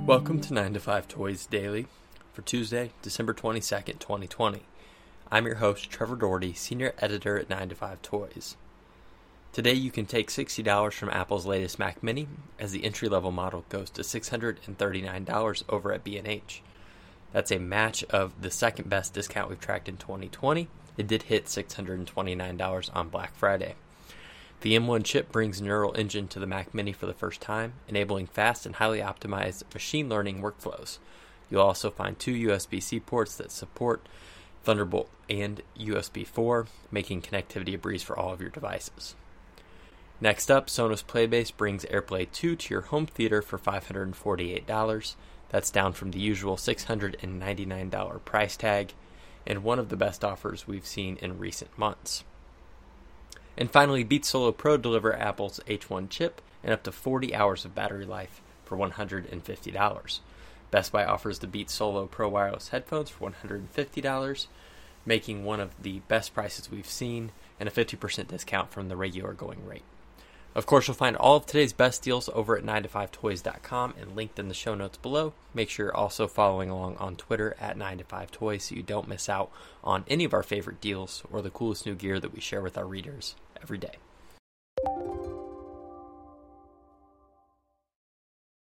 Welcome to 9 to 5 Toys Daily for Tuesday, December 22nd, 2020. I'm your host, Trevor Doherty, Senior Editor at 9 to 5 Toys. Today you can take $60 from Apple's latest Mac Mini, as the entry-level model goes to $639 over at B&H. That's a match of the second best discount we've tracked in 2020. It did hit $629 on Black Friday. The M1 chip brings Neural Engine to the Mac Mini for the first time, enabling fast and highly optimized machine learning workflows. You'll also find two USB-C ports that support Thunderbolt and USB 4, making connectivity a breeze for all of your devices. Next up, Sonos Playbase brings AirPlay 2 to your home theater for $548. That's down from the usual $699 price tag, and one of the best offers we've seen in recent months. And finally, Beats Solo Pro deliver Apple's H1 chip and up to 40 hours of battery life for $150. Best Buy offers the Beats Solo Pro wireless headphones for $150, making one of the best prices we've seen and a 50% discount from the regular going rate. Of course, you'll find all of today's best deals over at 9to5toys.com and linked in the show notes below. Make sure you're also following along on Twitter at 9to5toys so you don't miss out on any of our favorite deals or the coolest new gear that we share with our readers every day.